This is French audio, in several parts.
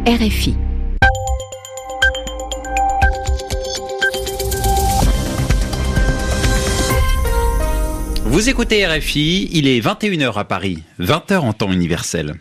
RFI. Vous écoutez RFI, il est 21h à Paris, 20h en temps universel.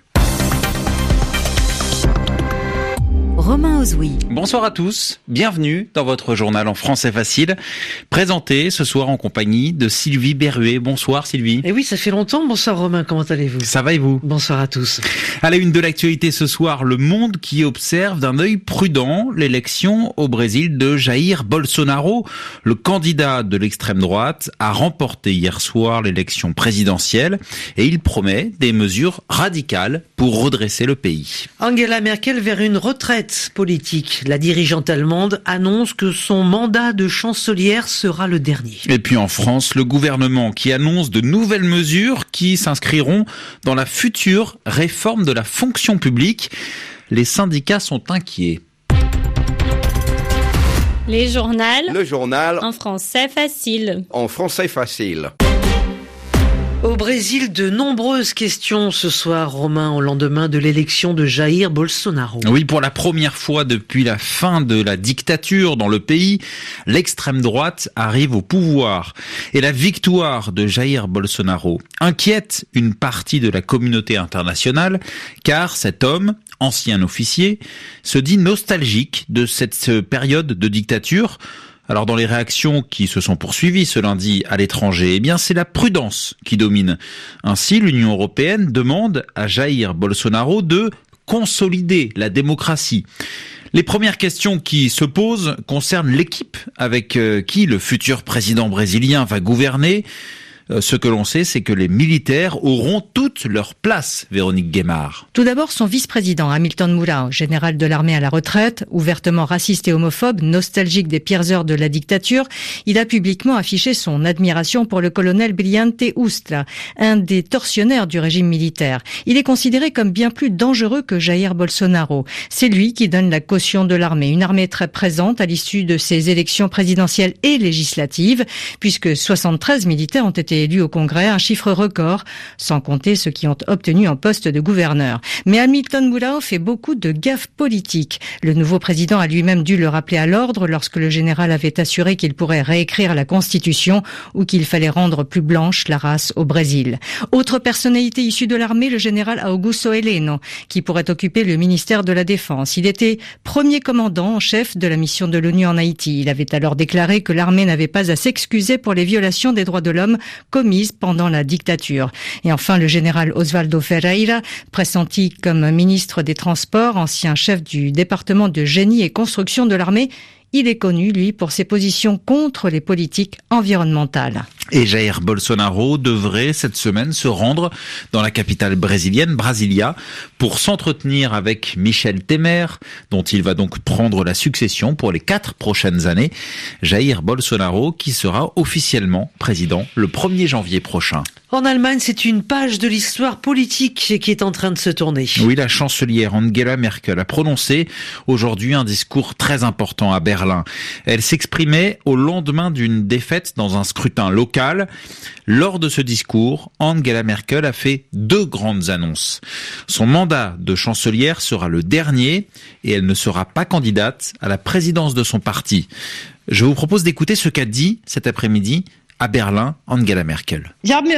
Romain Ozoui. Bonsoir à tous, bienvenue dans votre journal en français facile, présenté ce soir en compagnie de Sylvie Berruet. Bonsoir Sylvie. Et oui, ça fait longtemps. Bonsoir Romain, comment allez-vous ? Ça va et vous ? Bonsoir à tous. À la une de l'actualité ce soir, le monde qui observe d'un œil prudent l'élection au Brésil de Jair Bolsonaro. Le candidat de l'extrême droite a remporté hier soir l'élection présidentielle et il promet des mesures radicales pour redresser le pays. Angela Merkel vers une retraite politique. La dirigeante allemande annonce que son mandat de chancelière sera le dernier. Et puis en France, le gouvernement qui annonce de nouvelles mesures qui s'inscriront dans la future réforme de la fonction publique. Les syndicats sont inquiets. Le journal en français facile. Au Brésil, de nombreuses questions ce soir, Romain, au lendemain de l'élection de Jair Bolsonaro. Oui, pour la première fois depuis la fin de la dictature dans le pays, l'extrême droite arrive au pouvoir. Et la victoire de Jair Bolsonaro inquiète une partie de la communauté internationale, car cet homme, ancien officier, se dit nostalgique de cette période de dictature. Alors dans les réactions qui se sont poursuivies ce lundi à l'étranger, eh bien c'est la prudence qui domine. Ainsi, l'Union européenne demande à Jair Bolsonaro de consolider la démocratie. Les premières questions qui se posent concernent l'équipe avec qui le futur président brésilien va gouverner. Ce que l'on sait, c'est que les militaires auront toute leur place, Véronique Guémard. Tout d'abord, son vice-président, Hamilton Mourão, général de l'armée à la retraite, ouvertement raciste et homophobe, nostalgique des pires heures de la dictature, il a publiquement affiché son admiration pour le colonel Brilhante Ustra, un des tortionnaires du régime militaire. Il est considéré comme bien plus dangereux que Jair Bolsonaro. C'est lui qui donne la caution de l'armée, une armée très présente à l'issue de ces élections présidentielles et législatives, puisque 73 militaires ont été élus au Congrès, un chiffre record, sans compter ceux qui ont obtenu un poste de gouverneur. Mais Hamilton Mourão fait beaucoup de gaffes politiques. Le nouveau président a lui-même dû le rappeler à l'ordre lorsque le général avait assuré qu'il pourrait réécrire la Constitution ou qu'il fallait rendre plus blanche la race au Brésil. Autre personnalité issue de l'armée, le général Augusto Heleno, qui pourrait occuper le ministère de la Défense. Il était premier commandant en chef de la mission de l'ONU en Haïti. Il avait alors déclaré que l'armée n'avait pas à s'excuser pour les violations des droits de l'homme commises pendant la dictature. Et enfin, le général Osvaldo Ferreira, pressenti comme ministre des Transports, ancien chef du département de génie et construction de l'armée. Il est connu, lui, pour ses positions contre les politiques environnementales. Et Jair Bolsonaro devrait cette semaine se rendre dans la capitale brésilienne, Brasilia, pour s'entretenir avec Michel Temer, dont il va donc prendre la succession pour les 4 prochaines années. Jair Bolsonaro qui sera officiellement président le 1er janvier prochain. En Allemagne, c'est une page de l'histoire politique qui est en train de se tourner. Oui, la chancelière Angela Merkel a prononcé aujourd'hui un discours très important à Berlin. Elle s'exprimait au lendemain d'une défaite dans un scrutin local. Lors de ce discours, Angela Merkel a fait 2 grandes annonces. Son mandat de chancelière sera le dernier et elle ne sera pas candidate à la présidence de son parti. Je vous propose d'écouter ce qu'a dit cet après-midi à Berlin, Angela Merkel.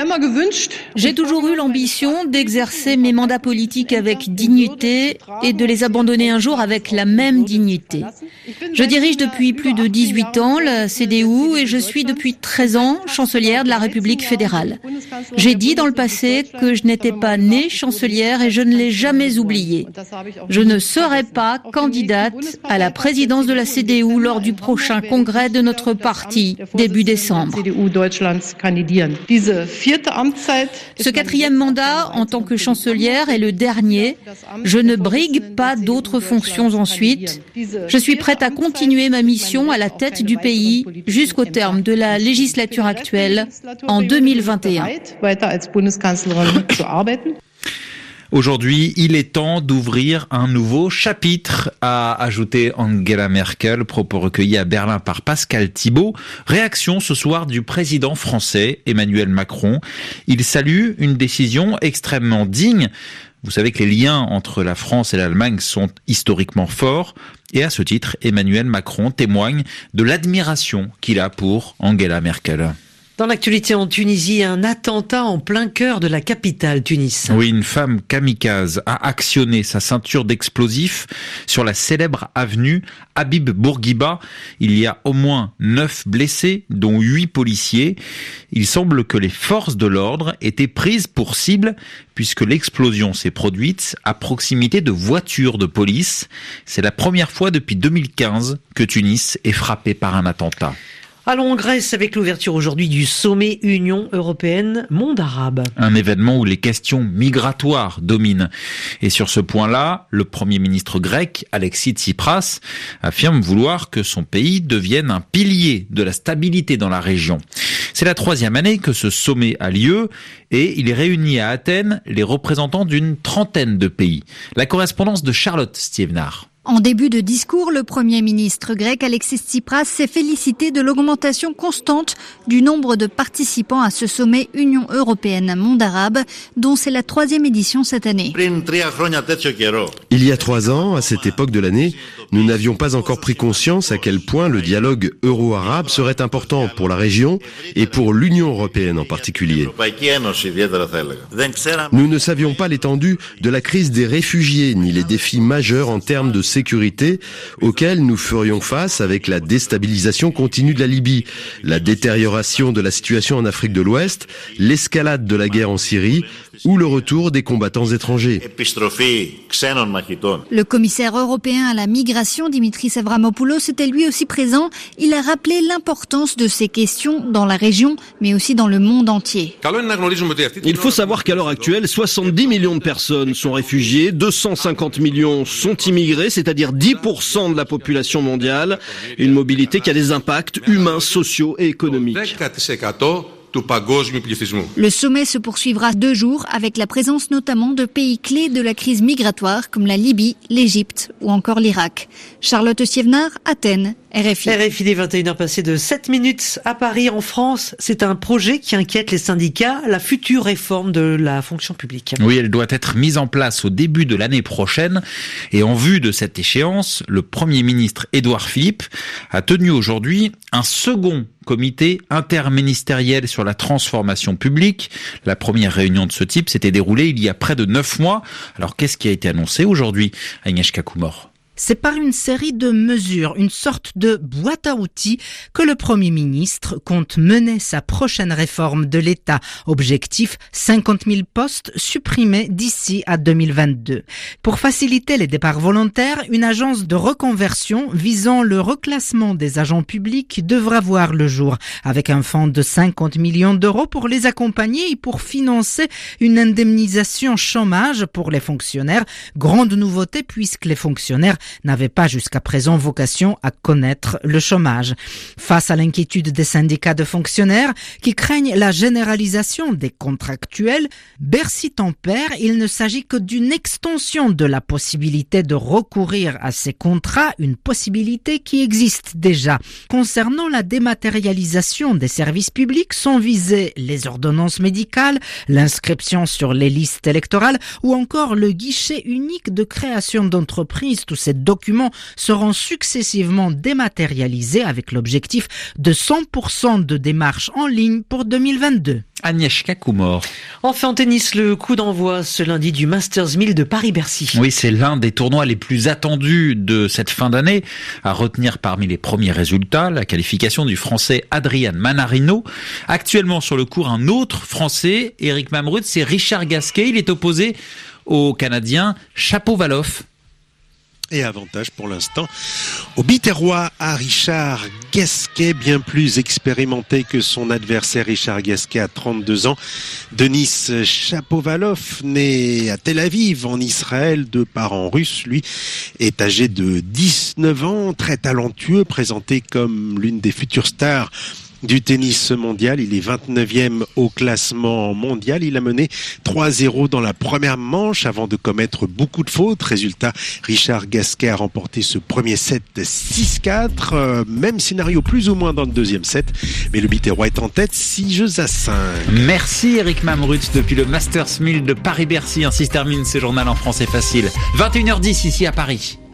J'ai toujours eu l'ambition d'exercer mes mandats politiques avec dignité et de les abandonner un jour avec la même dignité. Je dirige depuis plus de 18 ans la CDU et je suis depuis 13 ans chancelière de la République fédérale. J'ai dit dans le passé que je n'étais pas née chancelière et je ne l'ai jamais oublié. Je ne serai pas candidate à la présidence de la CDU lors du prochain congrès de notre parti, début décembre. Deutschlands kandidieren. Diese vierte Amtszeit. Ce 4e mandat en tant que chancelière est le dernier. Je ne brigue pas d'autres fonctions ensuite. Je suis prête à continuer ma mission à la tête du pays jusqu'au terme de la législature actuelle en 2021. Aujourd'hui, il est temps d'ouvrir un nouveau chapitre, a ajouté Angela Merkel, propos recueillis à Berlin par Pascal Thibault. Réaction ce soir du président français Emmanuel Macron. Il salue une décision extrêmement digne. Vous savez que les liens entre la France et l'Allemagne sont historiquement forts. Et à ce titre, Emmanuel Macron témoigne de l'admiration qu'il a pour Angela Merkel. Dans l'actualité en Tunisie, un attentat en plein cœur de la capitale, Tunis. Oui, une femme kamikaze a actionné sa ceinture d'explosifs sur la célèbre avenue Habib Bourguiba. Il y a au moins 9 blessés, dont 8 policiers. Il semble que les forces de l'ordre étaient prises pour cible puisque l'explosion s'est produite à proximité de voitures de police. C'est la première fois depuis 2015 que Tunis est frappé par un attentat. Allons en Grèce avec l'ouverture aujourd'hui du sommet Union européenne-Monde arabe. Un événement où les questions migratoires dominent. Et sur ce point-là, le Premier ministre grec, Alexis Tsipras, affirme vouloir que son pays devienne un pilier de la stabilité dans la région. C'est la 3e année que ce sommet a lieu et il réunit à Athènes les représentants d'une 30aine de pays. La correspondance de Charlotte Stievnar. En début de discours, le Premier ministre grec Alexis Tsipras s'est félicité de l'augmentation constante du nombre de participants à ce sommet Union européenne-Monde arabe, dont c'est la 3e édition cette année. Il y a 3 ans, à cette époque de l'année, nous n'avions pas encore pris conscience à quel point le dialogue euro-arabe serait important pour la région et pour l'Union européenne en particulier. Nous ne savions pas l'étendue de la crise des réfugiés ni les défis majeurs en termes de sécurité auxquels nous ferions face avec la déstabilisation continue de la Libye, la détérioration de la situation en Afrique de l'Ouest, l'escalade de la guerre en Syrie ou le retour des combattants étrangers. Le commissaire européen à la migration, Dimitris Avramopoulos, était lui aussi présent. Il a rappelé l'importance de ces questions dans la région, mais aussi dans le monde entier. Il faut savoir qu'à l'heure actuelle, 70 millions de personnes sont réfugiées, 250 millions sont immigrés, c'est-à-dire 10% de la population mondiale. Une mobilité qui a des impacts humains, sociaux et économiques. Le sommet se poursuivra 2 jours avec la présence notamment de pays clés de la crise migratoire comme la Libye, l'Égypte ou encore l'Irak. Charlotte Stievnar, Athènes, RFI. RFI des 21h passées de 7 minutes à Paris, en France. C'est un projet qui inquiète les syndicats, la future réforme de la fonction publique. Oui, elle doit être mise en place au début de l'année prochaine. Et en vue de cette échéance, le Premier ministre Édouard Philippe a tenu aujourd'hui un second comité interministériel sur la transformation publique. La première réunion de ce type s'était déroulée il y a près de 9 mois. Alors qu'est-ce qui a été annoncé aujourd'hui, Agnieszka Kumor? C'est par une série de mesures, une sorte de boîte à outils que le Premier ministre compte mener sa prochaine réforme de l'État. Objectif, 50 000 postes supprimés d'ici à 2022. Pour faciliter les départs volontaires, une agence de reconversion visant le reclassement des agents publics devra voir le jour, avec un fonds de 50 millions d'euros pour les accompagner et pour financer une indemnisation chômage pour les fonctionnaires. Grande nouveauté puisque les fonctionnaires n'avait pas jusqu'à présent vocation à connaître le chômage. Face à l'inquiétude des syndicats de fonctionnaires qui craignent la généralisation des contractuels, Bercy tempère, il ne s'agit que d'une extension de la possibilité de recourir à ces contrats, une possibilité qui existe déjà. Concernant la dématérialisation des services publics, sont visées les ordonnances médicales, l'inscription sur les listes électorales ou encore le guichet unique de création d'entreprises. Tous ces documents seront successivement dématérialisés avec l'objectif de 100% de démarches en ligne pour 2022. Agnieszka Kumor. Enfin en tennis, le coup d'envoi ce lundi du Masters 1000 de Paris-Bercy. Oui, c'est l'un des tournois les plus attendus de cette fin d'année. À retenir parmi les premiers résultats, la qualification du Français Adrian Manarino. Actuellement sur le court, un autre Français, Eric Mamrud, c'est Richard Gasquet. Il est opposé au Canadien Shapovalov. Et avantage pour l'instant au Biterrois à Richard Gasquet, bien plus expérimenté que son adversaire. Richard Gasquet a 32 ans. Denis Shapovalov, né à Tel Aviv en Israël de parents russes, lui est âgé de 19 ans, très talentueux, présenté comme l'une des futures stars du tennis mondial. Il est 29e au classement mondial. Il a mené 3-0 dans la première manche avant de commettre beaucoup de fautes. Résultat, Richard Gasquet a remporté ce premier set 6-4. Même scénario plus ou moins dans le deuxième set. Mais le Biterrois est en tête 6-5. Merci Eric Mamrut depuis le Masters 1000 de Paris-Bercy. Ainsi se termine ce journal en français facile. 21h10 ici à Paris.